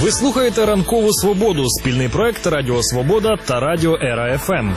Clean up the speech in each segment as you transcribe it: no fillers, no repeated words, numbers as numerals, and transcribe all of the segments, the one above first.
Ви слухаєте «Ранкову свободу» – спільний проект Радіо Свобода та Радіо Ера ФМ.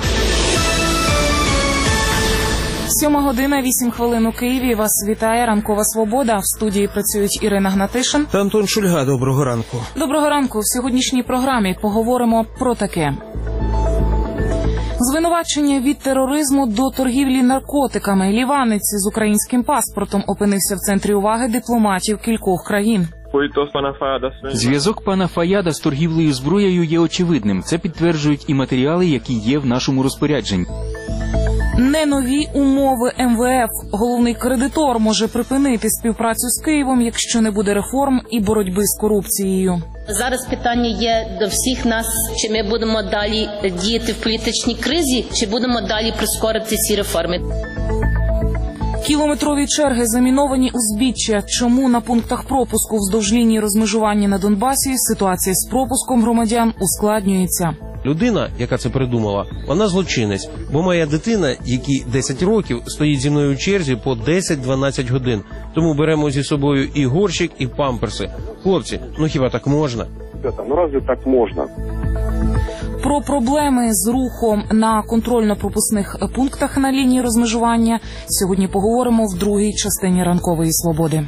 7:08 у Києві. Вас вітає «Ранкова свобода». В студії працюють Ірина Гнатишин та Антон Шульга. Доброго ранку. Доброго ранку. В сьогоднішній програмі поговоримо про таке. Звинувачення від тероризму до торгівлі наркотиками. Ліванець з українським паспортом опинився в центрі уваги дипломатів кількох країн. Зв'язок пана Фаяда з торгівлею зброєю є очевидним. Це підтверджують і матеріали, які є в нашому розпорядженні. Не нові умови МВФ. Головний кредитор може припинити співпрацю з Києвом, якщо не буде реформ і боротьби з корупцією. Зараз питання є до всіх нас, чи ми будемо далі діяти в політичній кризі, чи будемо далі прискорити ці реформи. Кілометрові черги, заміновані узбіччя. Чому на пунктах пропуску вздовж лінії розмежування на Донбасі ситуація з пропуском громадян ускладнюється? Людина, яка це придумала, вона злочинець, бо моя дитина, якій 10 років, стоїть зі мною в черзі по 10-12 годин. Тому беремо зі собою і горщик, і памперси. Хлопці, ну хіба так можна? Ну разве так можна? Про проблеми з рухом на контрольно-пропускних пунктах на лінії розмежування сьогодні поговоримо в другій частині «Ранкової свободи».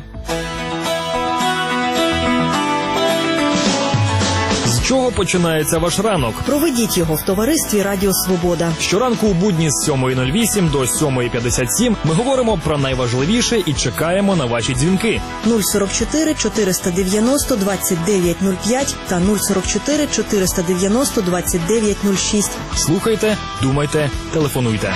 З чого починається ваш ранок? Проведіть його в товаристві Радіо Свобода. Щоранку у будні з 7:08 до 7:57 ми говоримо про найважливіше і чекаємо на ваші дзвінки. 044 490 2905 та 044 490 2906. Слухайте, думайте, телефонуйте.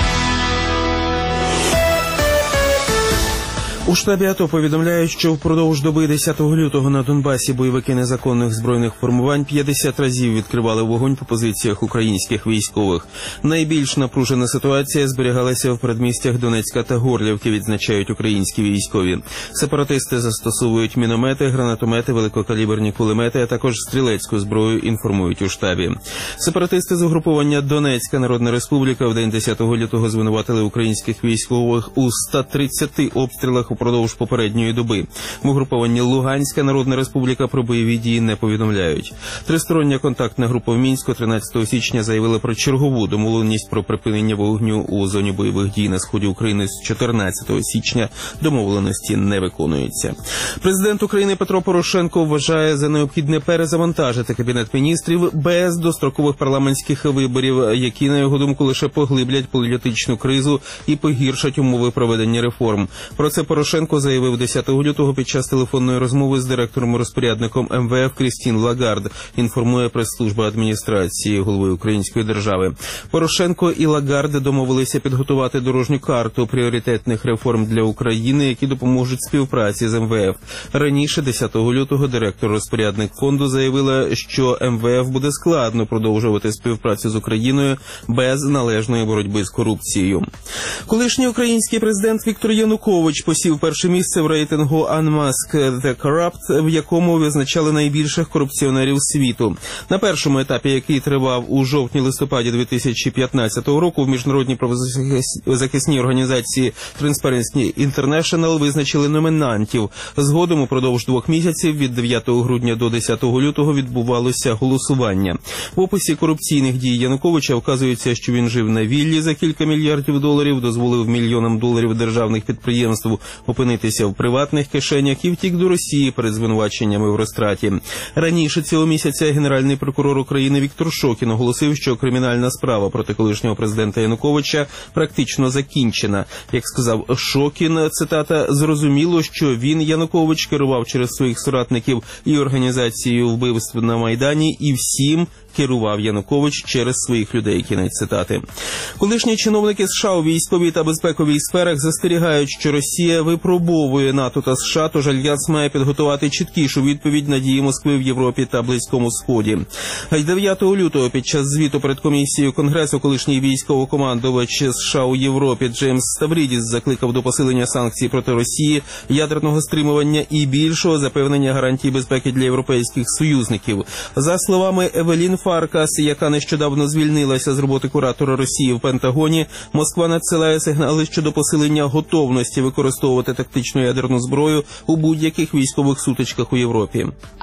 У штабі АТО повідомляють, що впродовж доби 10 лютого на Донбасі бойовики незаконних збройних формувань 50 разів відкривали вогонь по позиціях українських військових. Найбільш напружена ситуація зберігалася в передмістях Донецька та Горлівки, відзначають українські військові. Сепаратисти застосовують міномети, гранатомети, великокаліберні кулемети, а також стрілецьку зброю, інформують у штабі. Сепаратисти з угруповання Донецька Народна Республіка в день 10 лютого звинуватили українських військових у 130 обстрілах упродовж попередньої доби. В угрупованні Луганська Народна Республіка про бойові дії не повідомляють. Тристороння контактна група в Мінську 13 січня заявила про чергову домовленість про припинення вогню у зоні бойових дій на сході України з 14 січня. Домовленості не виконуються. Президент України Петро Порошенко вважає за необхідне перезавантажити Кабінет міністрів без дострокових парламентських виборів, які, на його думку, лише поглиблять політичну кризу і погіршать умови проведення реформ. Про це Порошенко заявив 10 лютого під час телефонної розмови з директором-розпорядником МВФ Крістін Лагард, інформує прес-служба адміністрації голови української держави. Порошенко і Лагард домовилися підготувати дорожню карту пріоритетних реформ для України, які допоможуть співпраці з МВФ. Раніше, 10 лютого, директор-розпорядник фонду заявила, що МВФ буде складно продовжувати співпрацю з Україною без належної боротьби з корупцією. Колишній український президент Віктор Янукович посів перше місце в рейтингу Unmask The Corrupt, в якому визначали найбільших корупціонерів світу. На першому етапі, який тривав у жовтні-листопаді 2015 року, в міжнародній правозахисній організації Transparency International визначили номінантів. Згодом упродовж 2 місяців від 9 грудня до 10 лютого відбувалося голосування. В описі корупційних дій Януковича вказується, що він жив на віллі за кілька мільярдів доларів, дозволив мільйонам доларів державних підприємств опинитися в приватних кишенях і втік до Росії перед звинуваченнями в розтраті. Раніше цього місяця генеральний прокурор України Віктор Шокін оголосив, що кримінальна справа проти колишнього президента Януковича практично закінчена. Як сказав Шокін, цитата, «зрозуміло, що він, Янукович, керував через своїх соратників і організацією вбивств на Майдані, і всім керував Янукович через своїх людей». Кінець цитати. Колишні чиновники США у військовій та безпековій сферах застерігають, що Росія випробовує НАТО та США, тож Альянс має підготувати чіткішу відповідь на дії Москви в Європі та Близькому Сході. 9 лютого під час звіту перед комісією Конгресу колишній військовокомандувач США у Європі Джеймс Ставрідіс закликав до посилення санкцій проти Росії, ядерного стримування і більшого запевнення гарантій безпеки для європейських союзників. За словами Евелін Фаркас, яка нещодавно звільнилася з роботи куратора Росії в Пентагоні, Москва надсилає сигнали щодо посилення готовності використовувати використовувати тактичну ядерну зброю у будь-яких військових сутичках у Європі.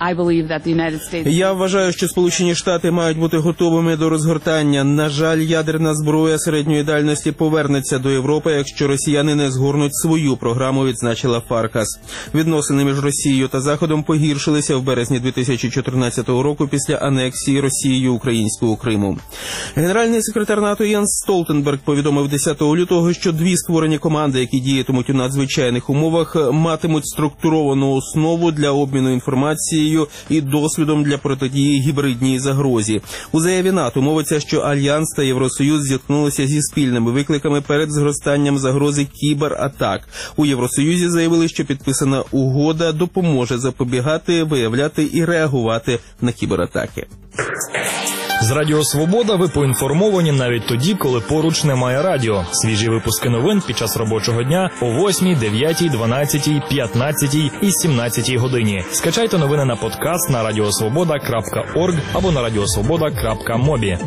Я вважаю, що Сполучені Штати мають бути готовими до розгортання. На жаль, ядерна зброя середньої дальності повернеться до Європи, якщо росіяни не згорнуть свою програму, відзначила Фаркас. Відносини між Росією та Заходом погіршилися в березні 2014 року після анексії Росією українського Криму. Генеральний секретар НАТО Єнс Столтенберг повідомив 10 лютого, що дві створені команди, які діятимуть у надзвичайних умовах, матимуть структуровану основу для обміну інформацією і досвідом для протидії гібридній загрозі. У заяві НАТО мовиться, що Альянс та Євросоюз зіткнулися зі спільними викликами перед зростанням загрози кібератак. У Євросоюзі заявили, що підписана угода допоможе запобігати, виявляти і реагувати на кібератаки. З Радіо Свобода ви поінформовані навіть тоді, коли поруч немає радіо. Свіжі випуски новин під час робочого дня о 8, 9, 12, 15 і 17 годині. Скачайте новини на подкаст на radiosvoboda.org або на radiosvoboda.mobi.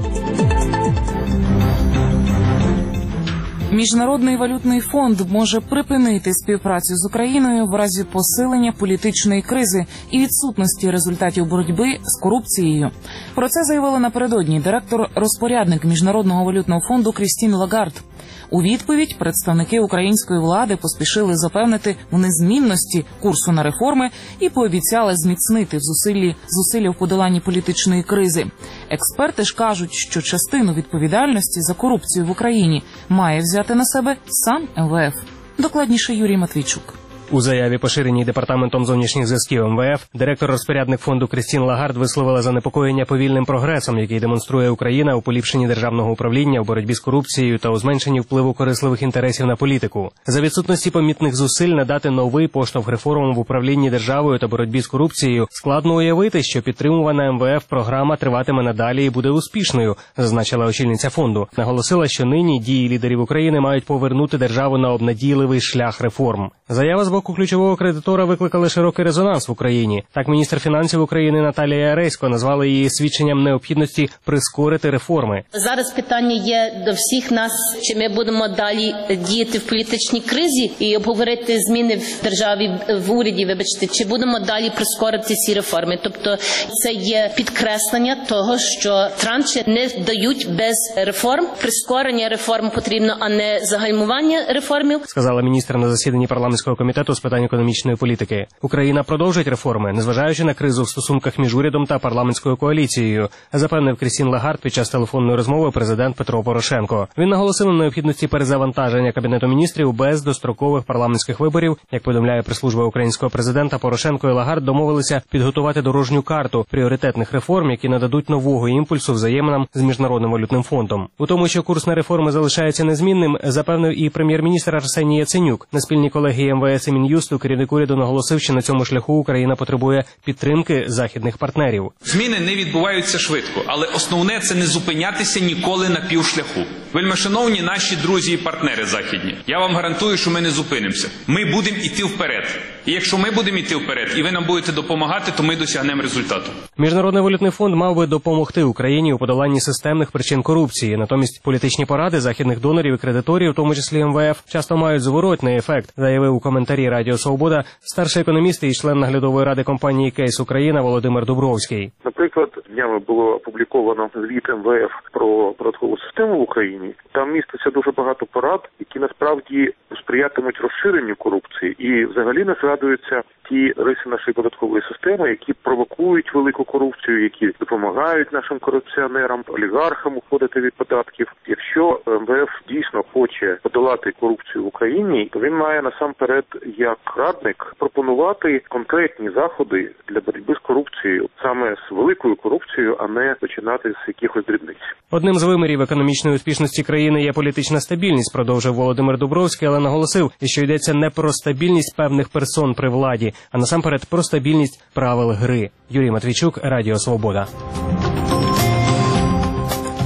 Міжнародний валютний фонд може припинити співпрацю з Україною в разі посилення політичної кризи і відсутності результатів боротьби з корупцією. Про це заявила напередодні директор-розпорядник Міжнародного валютного фонду Крістін Лагард. У відповідь представники української влади поспішили запевнити в незмінності курсу на реформи і пообіцяли зміцнити зусилля в подоланні політичної кризи. Експерти ж кажуть, що частину відповідальності за корупцію в Україні має взяти на себе сам МВФ. Докладніше Юрій Матвійчук. У заяві, поширеній Департаментом зовнішніх зв'язків МВФ, директор-розпорядник фонду Крістін Лагард висловила занепокоєння повільним прогресом, який демонструє Україна у поліпшенні державного управління, у боротьбі з корупцією та у зменшенні впливу корисливих інтересів на політику. За відсутності помітних зусиль надати новий поштовх реформам в управлінні державою та боротьбі з корупцією складно уявити, що підтримувана МВФ програма триватиме надалі і буде успішною, зазначила очільниця фонду. Наголосила, що нині дії лідерів України мають повернути державу на обнадійливий шлях реформ. Заява з боку ключового кредитора викликали широкий резонанс в Україні. Так, міністр фінансів України Наталія Яресько назвала її свідченням необхідності прискорити реформи. Зараз питання є до всіх нас, чи ми будемо далі діяти в політичній кризі і обговорити зміни в державі, в уряді, чи будемо далі прискорити ці реформи. Тобто це є підкреслення того, що транші не дають без реформ. Прискорення реформ потрібно, а не загальмування реформів, сказала міністр на засіданні парламентського комітету з питань економічної політики. Україна продовжить реформи, незважаючи на кризу в стосунках між урядом та парламентською коаліцією, запевнив Крістін Лагард під час телефонної розмови президент Петро Порошенко. Він наголосив на необхідності перезавантаження Кабінету міністрів без дострокових парламентських виборів. Як повідомляє прес-служба українського президента, Порошенко і Лагард домовилися підготувати дорожню карту пріоритетних реформ, які нададуть нового імпульсу взаєминам з Міжнародним валютним фондом. У тому, що курс на реформи залишається незмінним, запевнив і прем'єр-міністр Арсеній Яценюк. На спільній колегії МВС і Мін'юсту керівник уряду наголосив, що на цьому шляху Україна потребує підтримки західних партнерів. Зміни не відбуваються швидко, але основне – це не зупинятися ніколи на півшляху. Вельмишановні наші друзі і партнери західні, я вам гарантую, що ми не зупинимося. Ми будемо йти вперед. І якщо ми будемо йти вперед, і ви нам будете допомагати, то ми досягнемо результату. Міжнародний валютний фонд мав би допомогти Україні у подоланні системних причин корупції. Натомість політичні поради західних донорів і кредиторів, у тому числі МВФ, часто мають зворотний ефект, заявив у коментарі Радіо Свобода старший економіст і член наглядової ради компанії «Кейс Україна» Володимир Дубровський. Наприклад, днями було опубліковано звіт МВФ про податкову систему в Україні. Там міститься дуже багато порад, які насправді сприятимуть розширенню корупції і взагалі не згадуються ті риси нашої податкової системи, які провокують велику корупцію, які допомагають нашим корупціонерам, олігархам уходити від податків. Якщо МВФ дійсно хоче подолати корупцію в Україні, то він має насамперед як радник пропонувати конкретні заходи для боротьби з корупцією, саме з великою корупцією, а не починати з якихось дрібниць. Одним з вимірів економічної успішності країни є політична стабільність, продовжив Володимир Дубровський, але наголосив, що йдеться не про стабільність певних персон при владі, а насамперед про стабільність правил гри. Юрій Матвійчук, Радіо Свобода.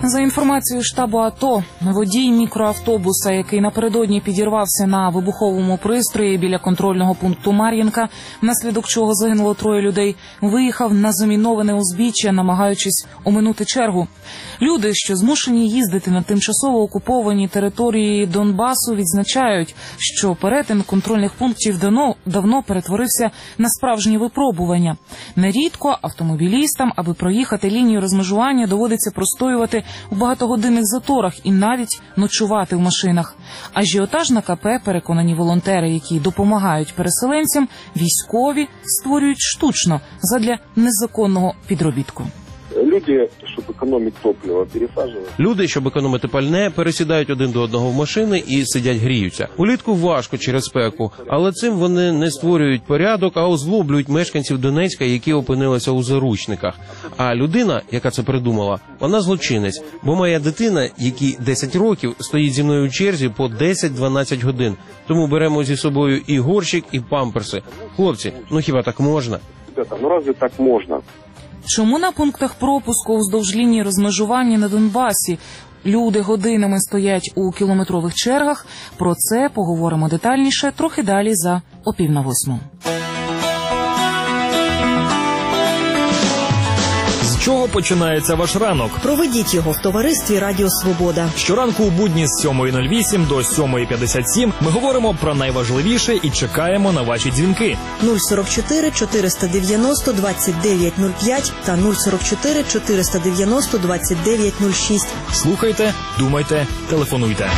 За інформацією штабу АТО, водій мікроавтобуса, який напередодні підірвався на вибуховому пристрої біля контрольного пункту Мар'їнка, внаслідок чого загинуло 3 людей, виїхав на заміноване узбіччя, намагаючись оминути чергу. Люди, що змушені їздити на тимчасово окуповані території Донбасу, відзначають, що перетин контрольних пунктів давно перетворився на справжні випробування. Нерідко автомобілістам, аби проїхати лінію розмежування, доводиться простоювати у багатогодинних заторах і навіть ночувати в машинах. Ажіотаж на КП, переконані волонтери, які допомагають переселенцям, військові створюють штучно задля незаконного підробітку. Люди, щоб економити топливо, пересаджують. Люди, щоб економити пальне, пересідають один до одного в машини і сидять гріються. Улітку важко через спеку, але цим вони не створюють порядок, а озлоблюють мешканців Донецька, які опинилися у заручниках. А людина, яка це придумала, вона злочинець, бо моя дитина, якій 10 років, стоїть зі мною у черзі по 10-12 годин. Тому беремо зі собою і горщик, і памперси. Хлопці, ну хіба так можна? Ну разве так можна? Чому на пунктах пропуску уздовж лінії розмежування на Донбасі люди годинами стоять у кілометрових чергах? Про це поговоримо детальніше трохи далі за 7:05. З чого починається ваш ранок? Проведіть його в товаристві Радіо Свобода. Щоранку у будні з 7:08 до 7:57 ми говоримо про найважливіше і чекаємо на ваші дзвінки. 044 490 2905 та 044 490 2906. Слухайте, думайте, телефонуйте.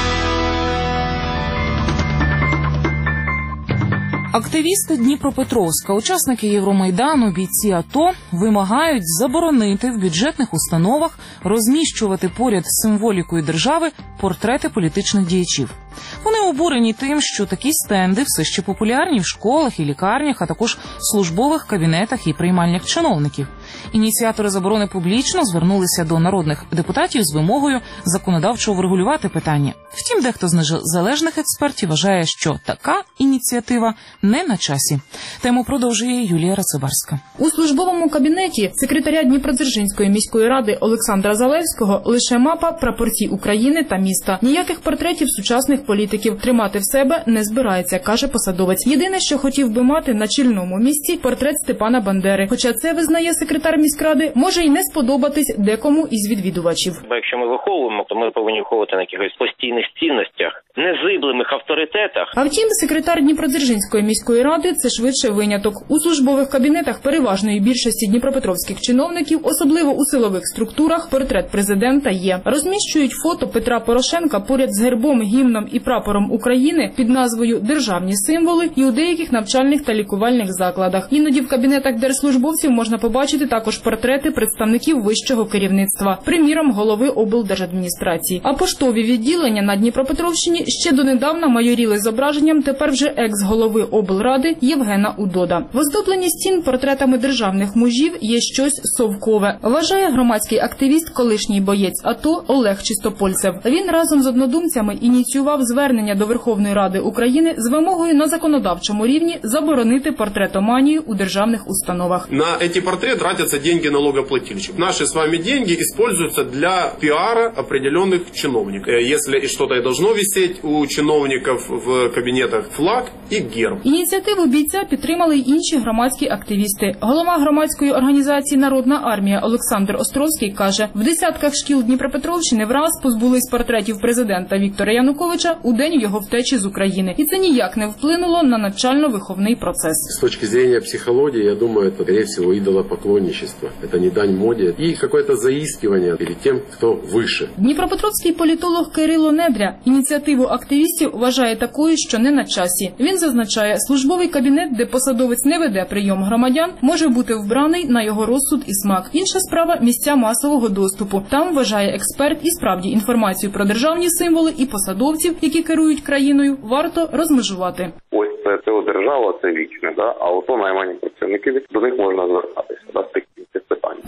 Активісти Дніпропетровська, учасники Євромайдану, бійці АТО вимагають заборонити в бюджетних установах розміщувати поряд з символікою держави портрети політичних діячів. Вони обурені тим, що такі стенди все ще популярні в школах і лікарнях, а також службових кабінетах і приймальнях чиновників. Ініціатори заборони публічно звернулися до народних депутатів з вимогою законодавчо врегулювати питання. Втім, дехто з незалежних експертів вважає, що така ініціатива не на часі. Тему продовжує Юлія Рацибарська. У службовому кабінеті секретаря Дніпродзержинської міської ради Олександра Залевського лише мапа прапорцій України та міста. Ніяких портретів сучасних політиків тримати в себе не збирається, каже посадовець. Єдине, що хотів би мати на чільному місці – портрет Степана Бандери. Хоча це, визнає секретар міськради, може й не сподобатись декому із відвідувачів. Якщо ми виховуємо, то ми повинні виховувати на якихось постійних цінностях, незиблемих авторитетах. А втім, секретар Дніпродзержинської міської ради – це швидше виняток. У службових кабінетах переважної більшості дніпропетровських чиновників, особливо у силових структурах, портрет президента є. Розміщують фото Петра Порошенка поряд з гербом, гімном і прапором України під назвою «Державні символи» і у деяких навчальних та лікувальних закладах. Іноді в кабінетах держслужбовців можна побачити також портрети представників вищого керівництва, приміром, голови облдержадміністрації. А поштові відділення на Дніпропетровщині ще донедавна майоріли зображенням тепер вже екс-голови облради Євгена Удода. В оздобленні стін портретами державних мужів є щось совкове, вважає громадський активіст, колишній боєць АТО Олег Чистопольцев. Він разом з однодумцями ініціював звернення до Верховної Ради України з вимогою на законодавчому рівні заборонити портретоманію у державних установах. На ці портрети тратяться деньги налогоплательщиков. Наши с вами деньги используются для пиара определенных чиновников. Если что-то и должно висеть у чиновников в кабинетах, флаг и герб. Ініціативу бійця підтримали й інші громадські активісти. Голова громадської організації «Народна армія» Олександр Островський каже, в десятках шкіл Дніпропетровщини враз позбулись портретів президента Віктора Януковича у день його втечі з України. І це ніяк не вплинуло на навчально-виховний процес. С точки зрения психологии, я думаю, это, скорее всего, идолопоклонничество. Это не дань моде и какое-то заискивание перед тем, кто выше. Дніпропетровський політолог Кирило Недря ініціативу активістів вважає такою, що не на часі. Він зазначає, службовий кабінет, де посадовець не веде прийом громадян, може бути вбраний на його розсуд і смак. Інша справа – місця масового доступу. Там, вважає експерт, і справді інформацію про державні символи і посадовців, які керують країною, варто розмежувати. Ось це держава, це вічне, да? А ото наймані працівники, до них можна звертатися, да, з таких питань.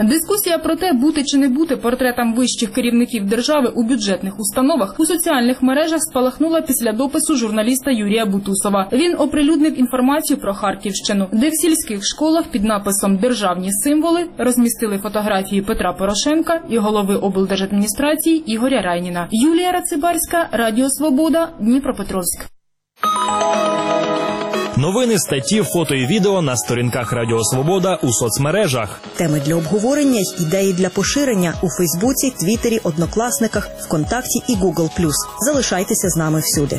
Дискусія про те, бути чи не бути портретам вищих керівників держави у бюджетних установах у соціальних мережах спалахнула після допису журналіста Юрія Бутусова. Він оприлюднив інформацію про Харківщину, де в сільських школах під написом «Державні символи» розмістили фотографії Петра Порошенка і голови облдержадміністрації Ігоря Райніна. Юлія Рацибарська, Радіо Свобода, Дніпропетровськ. Новини, статті, фото і відео на сторінках Радіо Свобода у соцмережах. Теми для обговорення й ідеї для поширення у Фейсбуці, Твіттері, Однокласниках, ВКонтакті і Google+. Залишайтеся з нами всюди.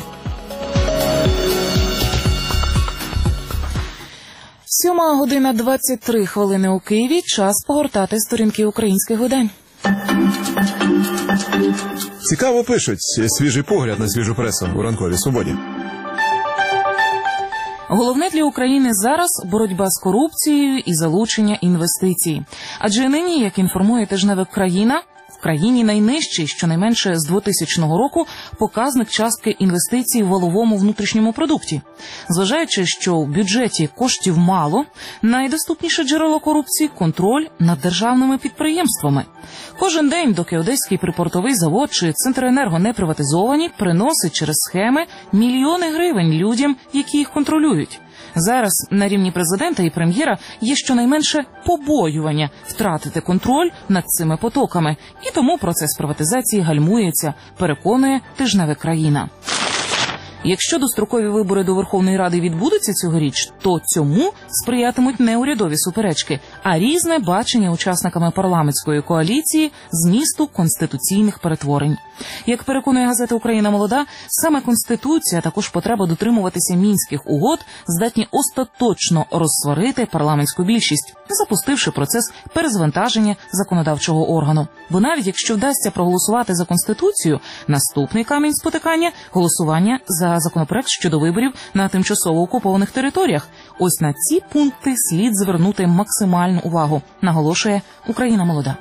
7:23 у Києві. Час погортати сторінки українських видань. Цікаво пишуть. Свіжий погляд на свіжу пресу у ранковій свободі. Головне для України зараз – боротьба з корупцією і залучення інвестицій. Адже нині, як інформує тижневик «Країна», в країні найнижчий, щонайменше з 2000 року, показник частки інвестицій в валовому внутрішньому продукті. Зважаючи, що в бюджеті коштів мало, найдоступніше джерело корупції – контроль над державними підприємствами. Кожен день, доки Одеський припортовий завод чи Центренерго не приватизовані, приносить через схеми мільйони гривень людям, які їх контролюють. Зараз на рівні президента і прем'єра є щонайменше побоювання втратити контроль над цими потоками. І тому процес приватизації гальмується, переконує тижневик «Країна». Якщо дострокові вибори до Верховної Ради відбудуться цьогоріч, то цьому сприятимуть не урядові суперечки, а різне бачення учасниками парламентської коаліції змісту конституційних перетворень. Як переконує газета «Україна молода», саме Конституція, а також потреба дотримуватися Мінських угод здатні остаточно розсварити парламентську більшість, запустивши процес перезвантаження законодавчого органу. Бо навіть якщо вдасться проголосувати за Конституцію, наступний камінь спотикання – голосування за законопроект щодо виборів на тимчасово окупованих територіях. Ось на ці пункти слід звернути максимальну увагу, наголошує «Україна молода».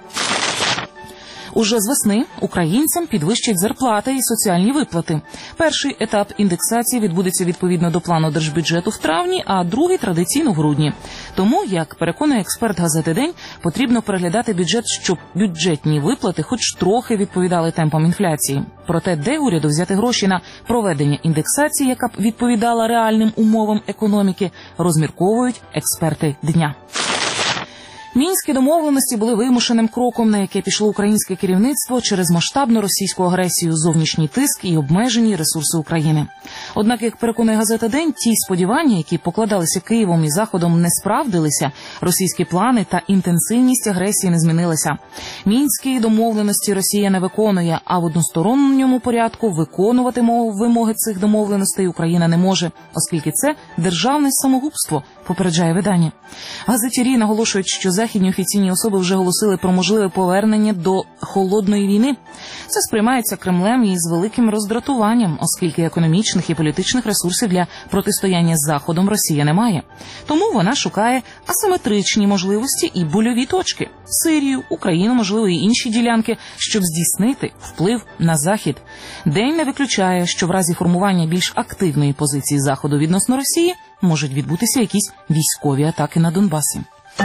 Уже з весни українцям підвищать зарплати і соціальні виплати. Перший етап індексації відбудеться відповідно до плану держбюджету в травні, а другий – традиційно в грудні. Тому, як переконує експерт газети «День», потрібно переглядати бюджет, щоб бюджетні виплати хоч трохи відповідали темпам інфляції. Проте, де уряду взяти гроші на проведення індексації, яка б відповідала реальним умовам економіки, розмірковують експерти «Дня». Мінські домовленості були вимушеним кроком, на яке пішло українське керівництво через масштабну російську агресію, зовнішній тиск і обмежені ресурси України. Однак, як переконує газета «День», ті сподівання, які покладалися Києвом і Заходом, не справдилися, російські плани та інтенсивність агресії не змінилися. Мінські домовленості Росія не виконує, а в односторонньому порядку виконувати вимоги цих домовленостей Україна не може, оскільки це державне самогубство, попереджає видання. Газетярі наголошують, що західні офіційні особи вже оголосили про можливе повернення до холодної війни. Це сприймається Кремлем із великим роздратуванням, оскільки економічних і політичних ресурсів для протистояння з Заходом Росія не має. Тому вона шукає асиметричні можливості і больові точки – Сирію, Україну, можливо, і інші ділянки, щоб здійснити вплив на Захід. День не виключає, що в разі формування більш активної позиції Заходу відносно Росії можуть відбутися якісь військові атаки на Донбасі.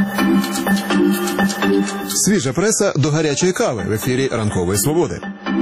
Свіжа преса до гарячої кави в ефірі Ранкової свободи.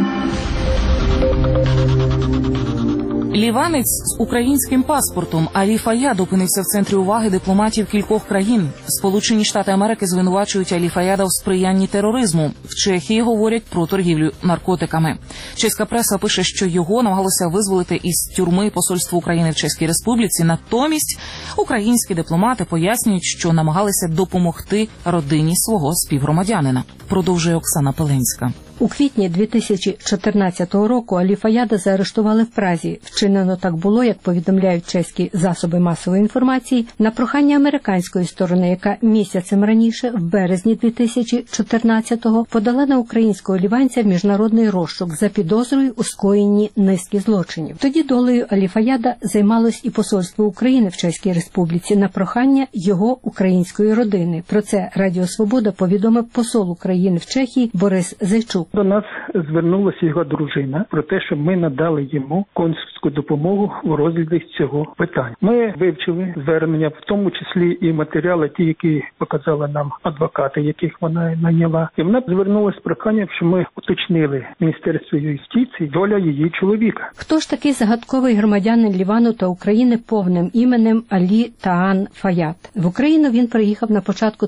Ліванець з українським паспортом Алі Фаяд опинився в центрі уваги дипломатів кількох країн. Сполучені Штати Америки звинувачують Алі Фаяда у сприянні тероризму. В Чехії говорять про торгівлю наркотиками. Чеська преса пише, що його намагалося визволити із тюрми посольство України в Чеській Республіці. Натомість українські дипломати пояснюють, що намагалися допомогти родині свого співгромадянина. Продовжує Оксана Пеленська. У квітні 2014 року Алі Фаяда заарештували в Празі. Вчинено так було, як повідомляють чеські засоби масової інформації, на прохання американської сторони, яка місяцем раніше, в березні 2014-го, подала на українського ліванця в міжнародний розшук за підозрою у скоєнні низки злочинів. Тоді долею Алі Фаяда займалось і посольство України в Чеській Республіці на прохання його української родини. Про це Радіо Свобода повідомив посол України в Чехії Борис Зайчук. суду. До нас звернулася його дружина про те, що ми надали йому консульську допомогу у розгляді цього питання. Ми вивчили звернення, в тому числі і матеріали, ті, які показали нам адвокати, яких вона найняла. І вона звернулася з проханням, що ми уточнили Міністерство юстиції доля її чоловіка. Хто ж такий загадковий громадянин Лівану та України повним іменем Алі Таан Фаяд? В Україну він приїхав на початку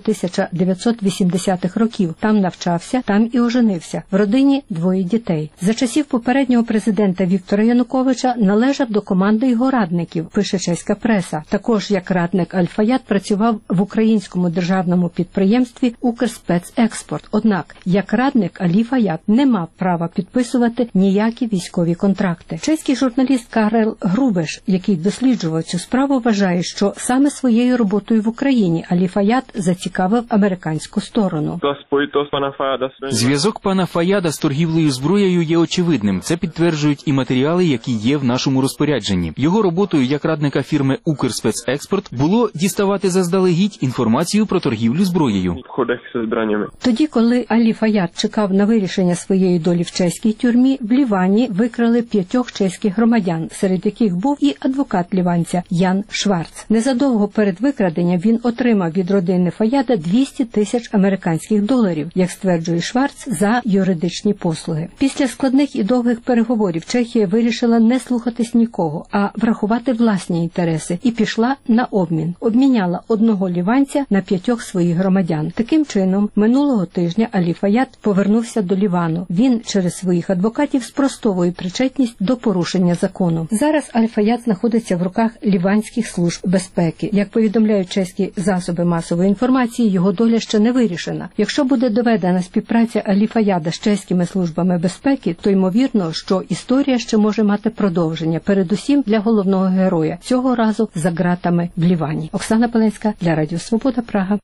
1980-х років. Там навчався, там і оженився. В родині 2 дітей. За часів попереднього президента Віктора Януковича належав до команди його радників, пише чеська преса. Також як радник Аль-Фаяд працював в українському державному підприємстві «Укрспецекспорт». Однак, як радник Алі Фаяд не мав права підписувати ніякі військові контракти. Чеський журналіст Карел Грубеш, який досліджував цю справу, вважає, що саме своєю роботою в Україні Алі Фаяд зацікавив американську сторону. Зв'язок пана Фаяда з торгівлею зброєю є очевидним. Це підтверджують і матеріали, які є в нашому розпорядженні. Його роботою як радника фірми «Укрспецекспорт» було діставати заздалегідь інформацію про торгівлю зброєю. Тоді, коли Алі Фаяд чекав на вирішення своєї долі в чеській тюрмі, в Лівані викрали 5 чеських громадян, серед яких був і адвокат ліванця Ян Шварц. Незадовго перед викраденням він отримав від родини Фаяда 200 тисяч американських доларів, як стверджує Шварц, за юридичні послуги. Після складних і довгих переговорів Чехія вирішила не слухатись нікого, а врахувати власні інтереси і пішла на обмін. Обміняла одного ліванця на 5 своїх громадян. Таким чином, минулого тижня Алі Фаяд повернувся до Лівану. Він через своїх адвокатів спростовує причетність до порушення закону. Зараз Аль Фаяд знаходиться в руках ліванських служб безпеки. Як повідомляють чеські засоби масової інформації, його доля ще не вирішена. Якщо буде доведена співпраця Алі Фаяда з чеськими службами безпеки, то ймовірно, що історія ще може мати продовження, передусім для головного героя, цього разу за ґратами в Лівані. Оксана Пеленська для Радіо Свобода, Прага.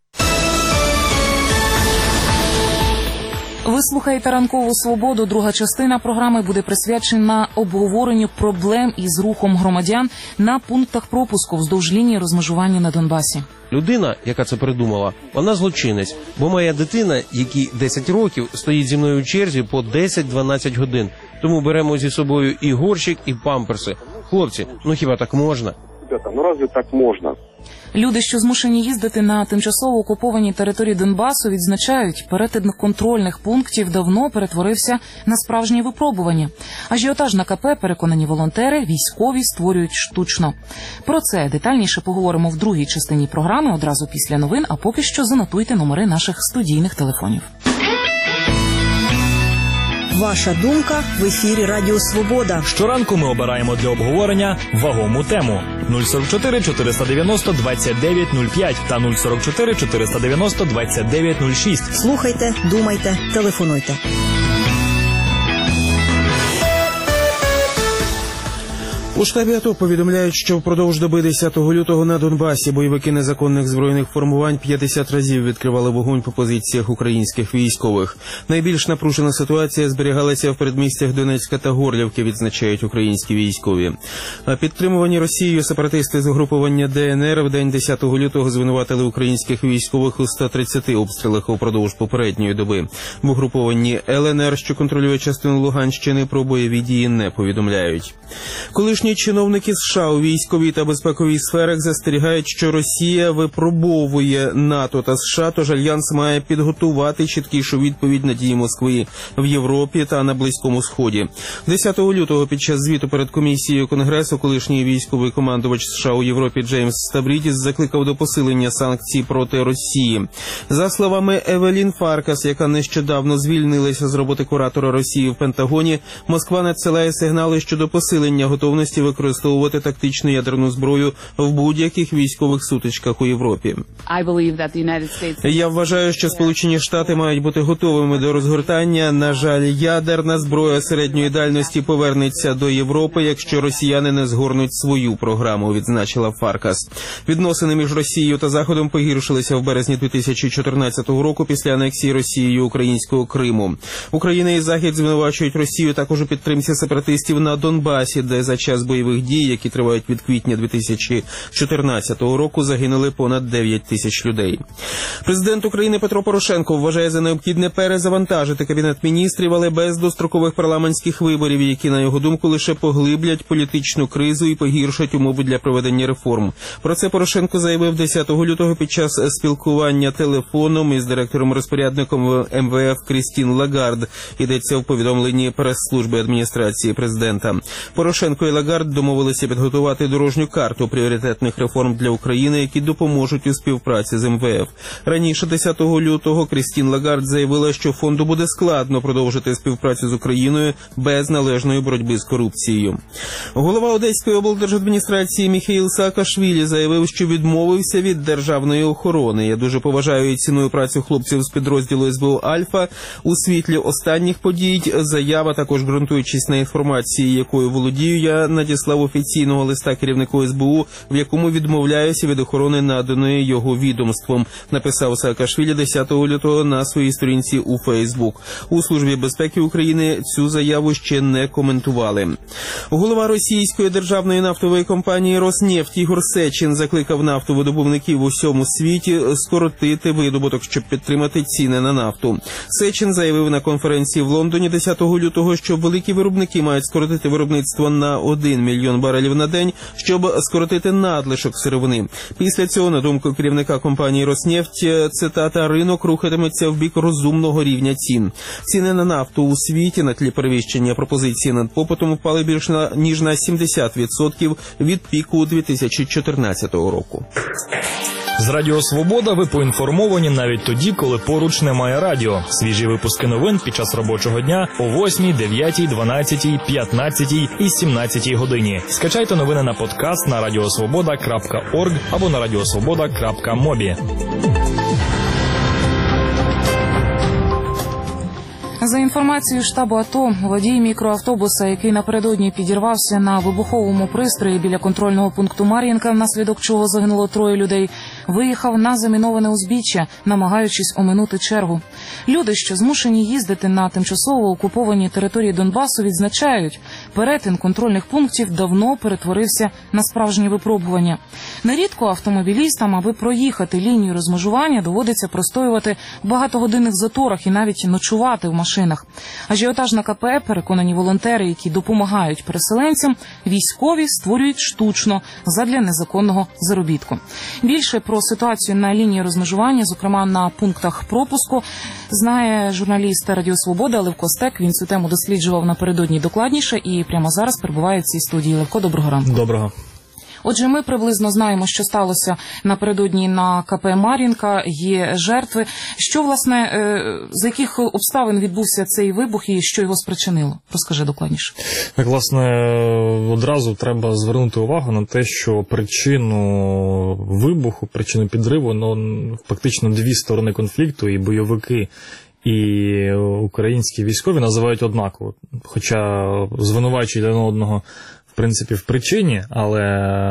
Ви слухаєте «Ранкову свободу». Друга частина програми буде присвячена обговоренню проблем із рухом громадян на пунктах пропуску вздовж лінії розмежування на Донбасі. Людина, яка це придумала, вона злочинець, бо моя дитина, якій 10 років, стоїть зі мною в черзі по 10-12 годин. Тому беремо зі собою і горщик, і памперси. Хлопці, ну хіба так можна? Ребята, ну разве так можна? Люди, що змушені їздити на тимчасово окупованій території Донбасу, відзначають, перетин контрольних пунктів давно перетворився на справжні випробування. Ажіотаж на КП, переконані волонтери, військові створюють штучно. Про це детальніше поговоримо в другій частині програми одразу після новин, а поки що занотуйте номери наших студійних телефонів. Ваша думка в ефірі Радіо Свобода. Щоранку ми обираємо для обговорення вагому тему. 044 490 2905 та 044 490 2906. Слухайте, думайте, телефонуйте. У штабі АТО повідомляють, що впродовж доби 10 лютого на Донбасі бойовики незаконних збройних формувань 50 разів відкривали вогонь по позиціях українських військових. Найбільш напружена ситуація зберігалася в передмістях Донецька та Горлівки, відзначають українські військові. А підтримувані Росією сепаратисти з угруповання ДНР в день 10 лютого звинуватили українських військових у 130 обстрілах упродовж попередньої доби. В угрупованні ЛНР, що контролює частину Луганщини, про бойові дії не повідомляють. Колишні чиновники США у військовій та безпековій сферах застерігають, що Росія випробовує НАТО та США, тож Альянс має підготувати чіткішу відповідь на дії Москви в Європі та на Близькому Сході. 10 лютого під час звіту перед комісією Конгресу колишній військовий командувач США у Європі Джеймс Ставрідіс закликав до посилення санкцій проти Росії. За словами Евелін Фаркас, яка нещодавно звільнилася з роботи куратора Росії в Пентагоні, Москва надсилає сигнали щодо посилення готовності використовувати тактичну ядерну зброю в будь-яких військових сутичках у Європі. Я вважаю, що Сполучені Штати мають бути готовими до розгортання. На жаль, ядерна зброя середньої дальності повернеться до Європи, якщо росіяни не згорнуть свою програму, відзначила Фаркас. Відносини між Росією та Заходом погіршилися в березні 2014 року після анексії Росією українського Криму. Україна і Захід звинувачують Росію також у підтримці сепаратистів на Донбасі, де за час час бойових дій, які тривають від квітня 2014 року, загинули понад 9 тисяч людей. Президент України Петро Порошенко вважає за необхідне перезавантажити Кабінет міністрів, але без дострокових парламентських виборів, які, на його думку, лише поглиблять політичну кризу і погіршать умови для проведення реформ. Про це Порошенко заявив 10 лютого під час спілкування телефоном із директором-розпорядником МВФ Крістін Лагард. Йдеться в повідомленні прес-служби адміністрації президента. Порошенко і Лагард домовилися підготувати дорожню карту пріоритетних реформ для України, які допоможуть у співпраці з МВФ. Раніше 10 лютого Крістін Лагард заявила, що фонду буде складно продовжити співпрацю з Україною без належної боротьби з корупцією. Голова Одеської облдержадміністрації Міхеїл Саакашвілі заявив, що відмовився від державної охорони. Я дуже поважаю і ціную працю хлопців з підрозділу СБУ «Альфа». У світлі останніх подій заява, також ґрунтуючись на інформації, якою володію, я надіслав офіційного листа керівнику СБУ, в якому відмовляюся від охорони, наданої його відомством, написав Саакашвілі 10 лютого на своїй сторінці у Фейсбук. У Службі безпеки України цю заяву ще не коментували. Голова російської державної нафтової компанії «Роснефть» Ігор Сечин закликав нафтовидобувників у всьому світі скоротити видобуток, щоб підтримати ціни на нафту. Сечин заявив на конференції в Лондоні 10 лютого, що великі виробники мають скоротити виробництво на 1 мільйон барелів на день, щоб скоротити надлишок сировини. Після цього, на думку керівника компанії «Роснефть», цитата, «ринок рухатиметься в бік розумного рівня цін». Ціни на нафту у світі на тлі перевищення пропозиції над попитом впали більш ніж на 70% від піку 2014 року. З Радіо Свобода ви поінформовані навіть тоді, коли поруч немає радіо. Свіжі випуски новин під час робочого дня о 8, 9, 12, 15 і 17 годині. Скачайте новини на подкаст на radiosvoboda.org або на radiosvoboda.mobi. За інформацією штабу АТО, водій мікроавтобуса, який напередодні підірвався на вибуховому пристрої біля контрольного пункту Мар'їнка, внаслідок чого загинуло 3 людей, виїхав на заміноване узбіччя, намагаючись оминути чергу. Люди, що змушені їздити на тимчасово окуповані території Донбасу, відзначають, перетин контрольних пунктів давно перетворився на справжнє випробування. Нерідко автомобілістам, аби проїхати лінію розмежування, доводиться простоювати в багатогодинних заторах і навіть ночувати в машинах. Ажіотаж на КП, переконані волонтери, які допомагають переселенцям, військові створюють штучно задля незаконного заробітку. Більше про ситуацію на лінії розмежування, зокрема на пунктах пропуску, знає журналіст Радіо Свобода Левко Стек. Він цю тему досліджував напередодні докладніше і прямо зараз перебуває в цій студії. Левко, доброго ранку. Доброго. Отже, ми приблизно знаємо, що сталося напередодні на КП Мар'їнка, є жертви. Що, власне, за яких обставин відбувся цей вибух і що його спричинило? Розкажи докладніше. Так, власне, одразу треба звернути увагу на те, що причину вибуху, причину підриву, фактично дві сторони конфлікту, і бойовики, і українські військові називають однаково. Хоча звинувачують один одного в принципі, в причині, але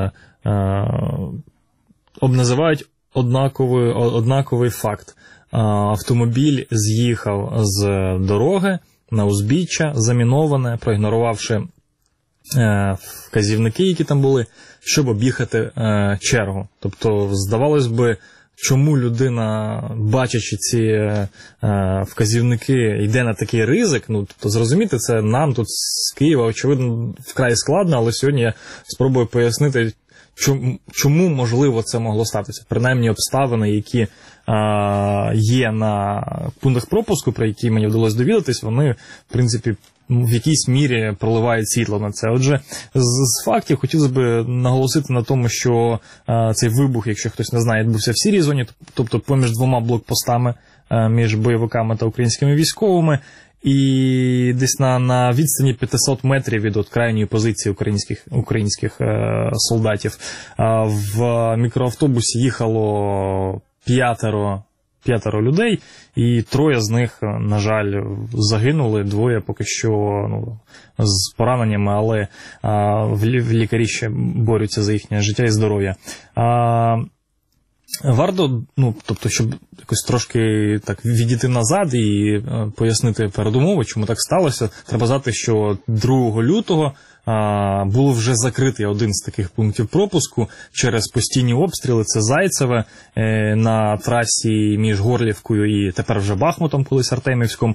називають однаковий факт. Автомобіль з'їхав з дороги на узбіччя, заміноване, проігнорувавши вказівники, які там були, щоб об'їхати чергу. Тобто, здавалось би, чому людина, бачачи ці вказівники, йде на такий ризик, тобто зрозуміти це нам тут з Києва, очевидно, вкрай складно, але сьогодні я спробую пояснити, чому, можливо, це могло статися. Принаймні обставини, які є на пунктах пропуску, про які мені вдалося довідатись, вони, в принципі, в якійсь мірі проливають світло на це. Отже, з фактів хотілося б наголосити на тому, що цей вибух, якщо хтось не знає, відбувся в сірій зоні, тобто поміж двома блокпостами між бойовиками та українськими військовими, і десь на відстані 500 метрів від крайньої позиції українських солдатів. В мікроавтобусі їхало п'ятеро людей, і 3 з них, на жаль, загинули, 2 поки що з пораненнями, але лікарі ще борються за їхнє життя і здоров'я. Варто, тобто, щоб якось трошки так відійти назад і пояснити передумови, чому так сталося, треба знати, що 2 лютого було вже закритий один з таких пунктів пропуску через постійні обстріли. Це Зайцеве на трасі між Горлівкою і тепер вже Бахмутом, колись Артемівськом.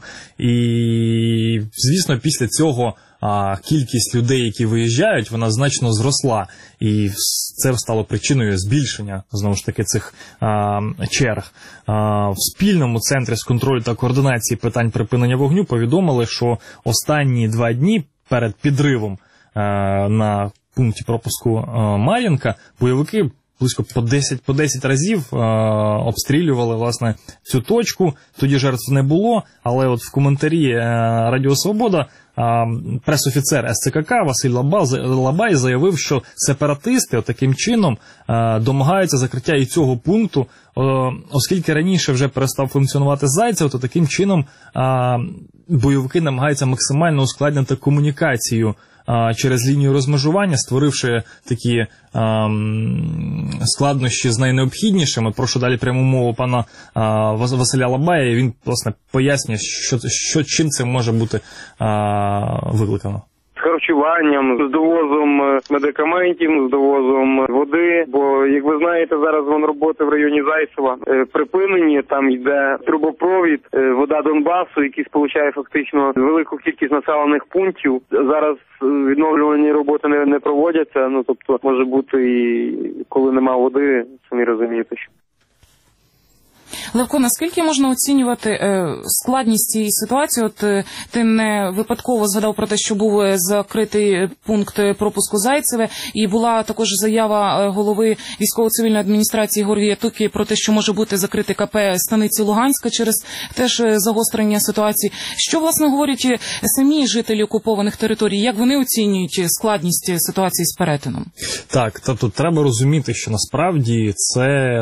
І, звісно, після цього кількість людей, які виїжджають, вона значно зросла. І це стало причиною збільшення, знову ж таки, цих черг. В спільному центрі з контролю та координації питань припинення вогню повідомили, що останні 2 дні перед підривом на пункті пропуску Мар'їнка бойовики близько по 10 разів обстрілювали, власне, цю точку. Тоді жертв не було, але от в коментарі Радіо Свобода пресофіцер СЦКК Василь Лабай заявив, що сепаратисти таким чином домагаються закриття і цього пункту, оскільки раніше вже перестав функціонувати Зайцев, то таким чином бойовики намагаються максимально ускладнити комунікацію через лінію розмежування, створивши такі складнощі з найнеобхіднішими. Прошу далі пряму мову пана Василя Лабая. Він, власне, пояснює, чим це може бути викликано. З харчуванням, з довозом медикаментів, з довозом води, бо, як ви знаєте, зараз роботи в районі Зайцева припинені, там йде трубопровід, вода Донбасу, який сполучає фактично велику кількість населених пунктів. Зараз відновлювальні роботи не проводяться, тобто може бути і коли нема води, самі розумієте, що. Левко, наскільки можна оцінювати складність цієї ситуації? От ти не випадково згадав про те, що був закритий пункт пропуску Зайцеве, і була також заява голови військово-цивільної адміністрації Георгія Туки про те, що може бути закритий КП станиці Луганська через теж загострення ситуації. Що, власне, говорять самі жителі окупованих територій? Як вони оцінюють складність ситуації з перетином? Так, тобто треба розуміти, що насправді це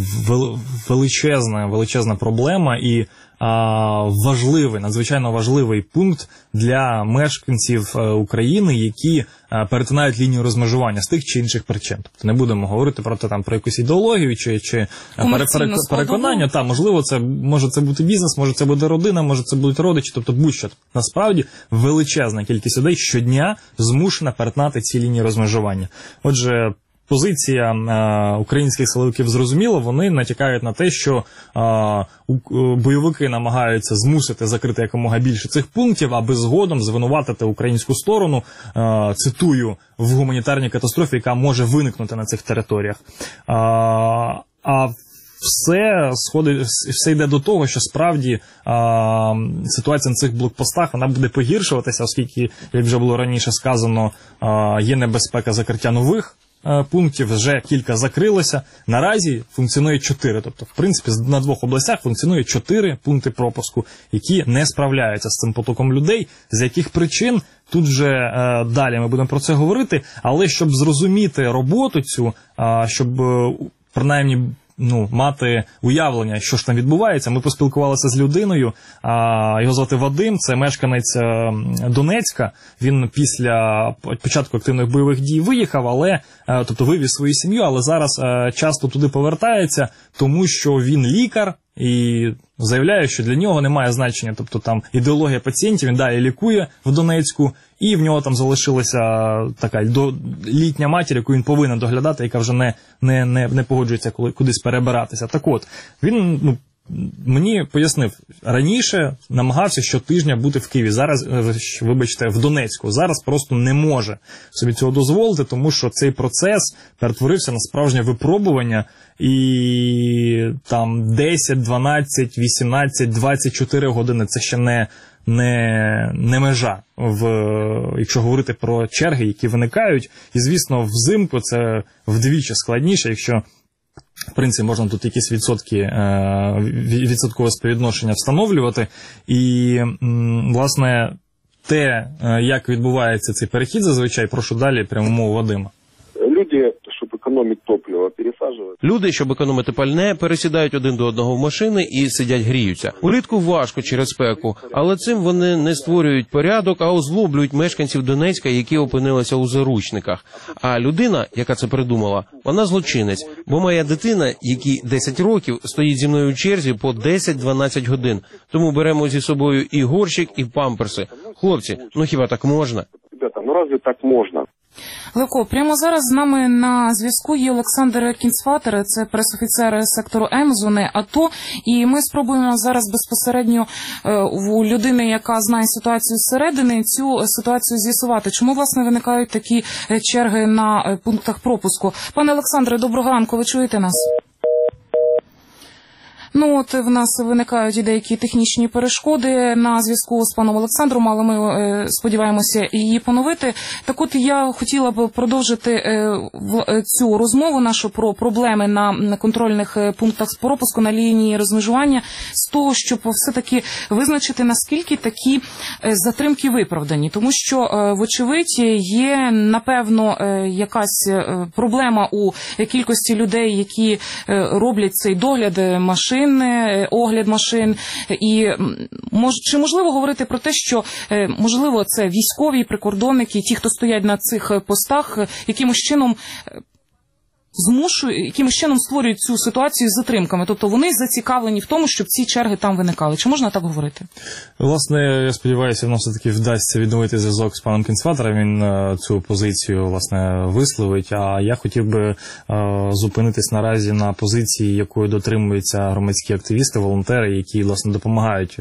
величезна проблема і важливий, надзвичайно важливий пункт для мешканців України, які перетинають лінію розмежування з тих чи інших причин. Тобто не будемо говорити про якусь ідеологію чи переконання. Можливо, може це бути бізнес, може це буде родина, може це будуть родичі, тобто будь-що. Насправді величезна кількість людей щодня змушена перетинати ці лінії розмежування. Отже, позиція українських силовиків зрозуміла, вони натякають на те, що бойовики намагаються змусити закрити якомога більше цих пунктів, аби згодом звинуватити українську сторону, цитую, в гуманітарній катастрофі, яка може виникнути на цих територіях. Все йде до того, що справді ситуація на цих блокпостах вона буде погіршуватися, оскільки, як вже було раніше сказано, є небезпека закриття нових пунктів, вже кілька закрилося. Наразі функціонує 4. Тобто, в принципі, на 2 областях функціонує 4 пункти пропуску, які не справляються з цим потоком людей. З яких причин? Тут вже далі ми будемо про це говорити. Але щоб зрозуміти роботу цю, щоб принаймні мати уявлення, що ж там відбувається. Ми поспілкувалися з людиною, його звати Вадим, це мешканець Донецька. Він після початку активних бойових дій виїхав, тобто вивіз свою сім'ю, але зараз часто туди повертається, тому що він лікар і заявляє, що для нього немає значення, тобто там ідеологія пацієнтів, він далі лікує в Донецьку, і в нього там залишилася така літня матір, яку він повинен доглядати, яка вже не погоджується кудись перебиратися. Так от, він мені пояснив, раніше намагався щотижня бути в Києві, зараз, вибачте, в Донецьку. Зараз просто не може собі цього дозволити, тому що цей процес перетворився на справжнє випробування, і там 10, 12, 18, 24 години – це ще не межа, якщо говорити про черги, які виникають. І, звісно, взимку це вдвічі складніше, якщо в принципі, можна тут якісь відсоткове співвідношення встановлювати. І, власне, як відбувається цей перехід зазвичай, прошу далі пряму мову Вадима. Люди, щоб економити экономить топливо, пересаживают. Люди, щоб економити пальне, пересідають один до одного в машини і сидять гріються. Улітку важко через спеку, але цим вони не створюють порядок, а озлоблюють мешканців Донецька, які опинилися у заручниках. А людина, яка це придумала, вона злочинець, бо моя дитина, якій 10 років, стоїть зі мною у черзі по 10-12 годин. Тому беремо зі собою і горщик, і памперси. Хлопці, ну хіба так можна? Ребята, ну разве так можно? Левко, прямо зараз з нами на зв'язку є Олександр Кінцфатер, це пресофіцер сектору М зони АТО, і ми спробуємо зараз безпосередньо у людини, яка знає ситуацію зсередини, цю ситуацію з'ясувати. Чому, власне, виникають такі черги на пунктах пропуску? Пане Олександре, доброго ранку, ви чуєте нас? Ну, от в нас виникають і деякі технічні перешкоди на зв'язку з паном Олександром, але ми сподіваємося її поновити. Так от я хотіла б продовжити цю розмову нашу про проблеми на контрольних пунктах пропуску на лінії розмежування з того, щоб все-таки визначити, наскільки такі затримки виправдані. Тому що, вочевидь, є, напевно, якась проблема у кількості людей, які роблять цей догляд машин, огляд машин, і чи можливо говорити про те, що можливо це військові, прикордонники, ті, хто стоять на цих постах, якимось чином створюють цю ситуацію з затримками, тобто вони зацікавлені в тому, щоб ці черги там виникали. Чи можна так говорити? Власне, я сподіваюся, воно все-таки вдасться відновити зв'язок з паном Кінцфатером, він цю позицію, власне, висловить, а я хотів би зупинитись наразі на позиції, якою дотримуються громадські активісти, волонтери, які, власне, допомагають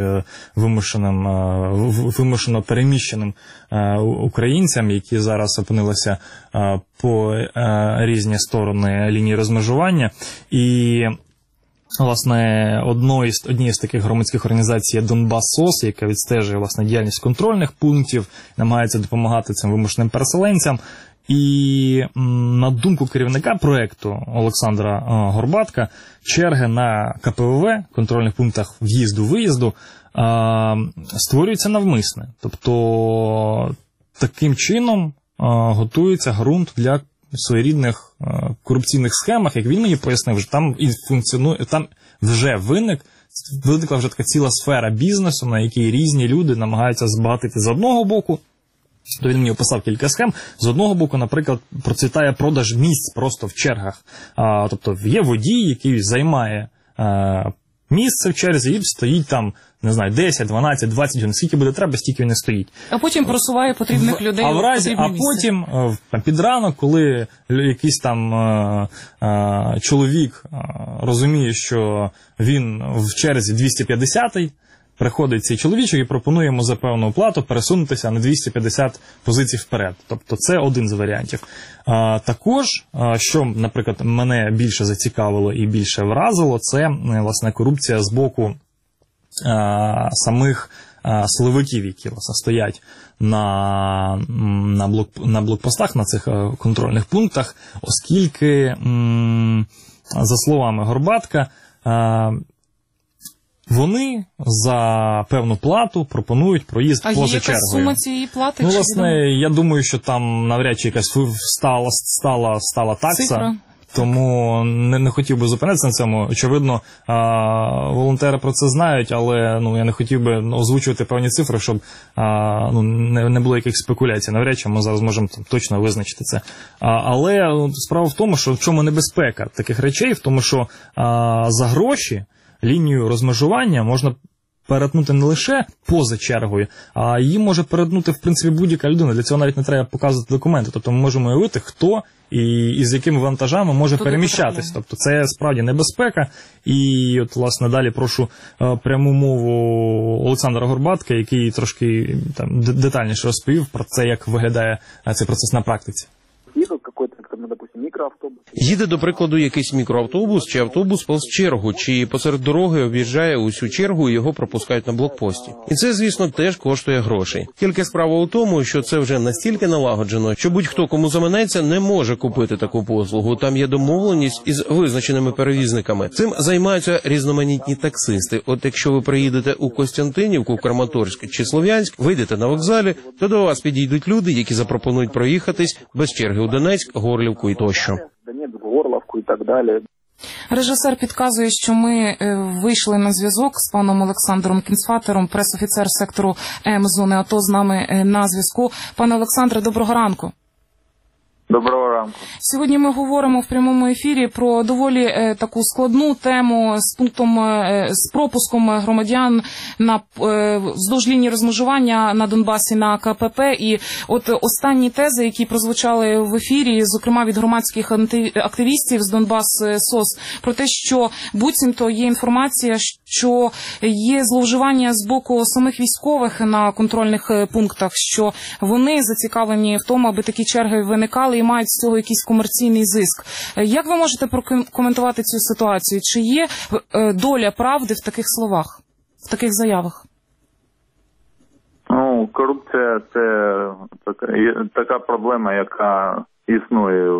вимушено переміщеним українцям, які зараз опинилися по різні сторони лінії розмежування. І, власне, однією з таких громадських організацій є Донбас-СОС, яка відстежує, власне, діяльність контрольних пунктів, намагається допомагати цим вимушеним переселенцям. І на думку керівника проєкту Олександра Горбатка, черги на КПВВ, контрольних пунктах в'їзду-виїзду, створюються навмисне. Тобто таким чином готується ґрунт для своєрідних корупційних схемах, як він мені пояснив, вже там і функціонує, там вже виникла вже така ціла сфера бізнесу, на якій різні люди намагаються збагатити з одного боку. То він мені описав кілька схем. З одного боку, наприклад, процвітає продаж місць просто в чергах. Тобто є водій, який займає місце в черзі і стоїть там, не знаю, 10, 12, 20 годин, скільки буде треба, стільки він не стоїть. А потім просуває потрібних людей. А потім під ранок, коли якийсь там чоловік розуміє, що він в черзі 250-й, приходить цей чоловічок і пропонує йому за певну оплату пересунутися на 250 позицій вперед. Тобто це один з варіантів. Також, що, наприклад, мене більше зацікавило і більше вразило, це, власне, корупція з боку самих силовиків, які, власне, стоять на блокпостах, на цих контрольних пунктах, оскільки, за словами Горбатка, вони за певну плату пропонують проїзд поза чергою. А є якась сума цієї плати? Ну, власне, я думаю, що там навряд чи якась стала такса. Цифра. Тому не хотів би зупинитися на цьому. Очевидно, волонтери про це знають, але я не хотів би озвучувати певні цифри, щоб не було якихось спекуляцій. Навряд чи ми зараз можемо точно визначити це. Але справа в тому, що в чому небезпека таких речей, в тому, що за гроші лінію розмежування можна перетнути не лише поза чергою, а її може перетнути, в принципі, будь-яка людина. Для цього навіть не треба показувати документи. Тобто ми можемо уявити, хто і з якими вантажами може переміщатись. Тобто це справді небезпека. І от, власне, далі прошу пряму мову Олександра Горбатка, який трошки детальніше розповів про це, як виглядає цей процес на практиці. Їде, до прикладу, якийсь мікроавтобус чи автобус повз чергу, чи посеред дороги об'їжджає усю чергу і його пропускають на блокпості. І це, звісно, теж коштує грошей. Тільки справа у тому, що це вже настільки налагоджено, що будь-хто, кому заманеться, не може купити таку послугу. Там є домовленість із визначеними перевізниками. Цим займаються різноманітні таксисти. От якщо ви приїдете у Костянтинівку, Краматорськ чи Слов'янськ, вийдете на вокзалі, то до вас підійдуть люди, які запропонують проїхатись без черги у Донецьк, Горлівку і тощо. Да нет, і так далі. Режисер підказує, що ми вийшли на зв'язок з паном Олександром Кінцфатером, прес-офіцер сектору М зони АТО, з нами на зв'язку. Пане Олександре, доброго ранку. Доброго ранку. Сьогодні ми говоримо в прямому ефірі про доволі таку складну тему з пропуском громадян на вздовж лінії розмежування на Донбасі на КПП. І от останні тези, які прозвучали в ефірі, зокрема від громадських активістів з Донбас СОС, про те, що буцімто є інформація, що є зловживання з боку самих військових на контрольних пунктах, що вони зацікавлені в тому, аби такі черги виникали і мають з цього якийсь комерційний зиск. Як ви можете прокоментувати цю ситуацію? Чи є доля правди в таких словах, в таких заявах? Ну, корупція – це така проблема, яка існує